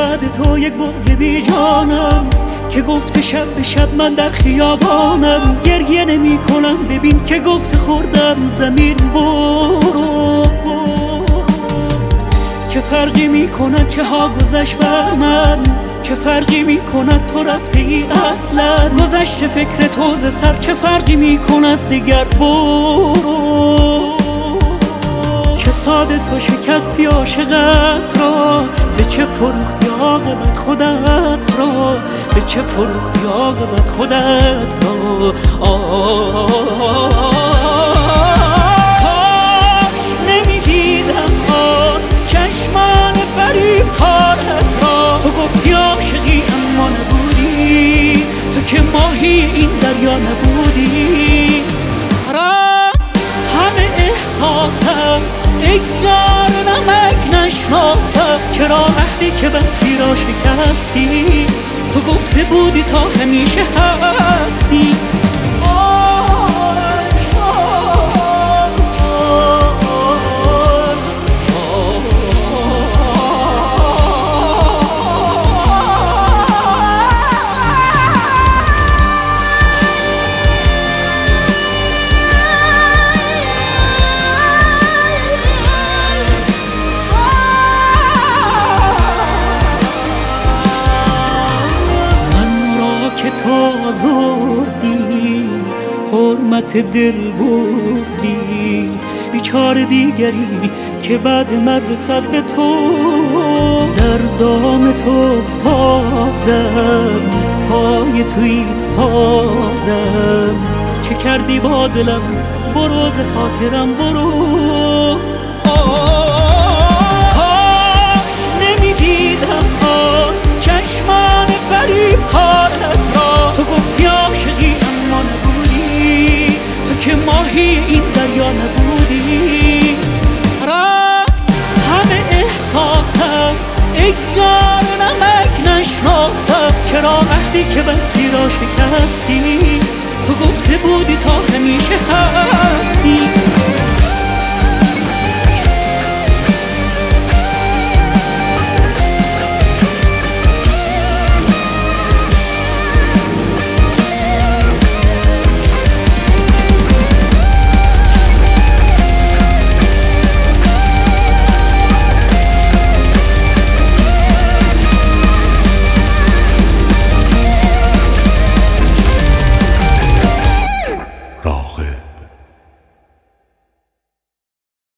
بعد تو یک بغض بی جانم که گفت شب به شب من در خیابانم. گریه نمی کنم ببین که گفت خوردم زمین برو. چه فرقی می کند چه ها گذشت بر من، چه فرقی می کند تو رفته ای اصلا. گذشت فکر تو ز سر چه فرقی می کند دگر برو. چه ساده تو شکستی عاشقت را، به چه فروختی عاقبت خودت را، به چه فروختی عاقبت خودت را. کاش نمیدیدم آن چشمان فریب کارت را. تو گفتی عاشقی اما نبودی، تو که ماهی این دریا نبودی. رفت همه احساسم ای یار نمک نشناسم. چرا عهدی که بستی را شکستی، تو گفته بودی تا همیشه هستی. تو آزردی حرمت دل بردی، بیچاره دیگری که بعد من رسد به تو. در دام تو افتادم پای تو ایستادم. چه کردی با دلم برو ز خاطرم برو. کاش نمیدیدم آن چشمان فریب کارت را. تو گفتی عاشقی اما نبودی، تو که ماهی این دریا نبودی. رفت همه احساسم ای یار نمک نشناسم. چرا عهدی که بستی را شکستی، تو گفته بودی تا همیشه هستی.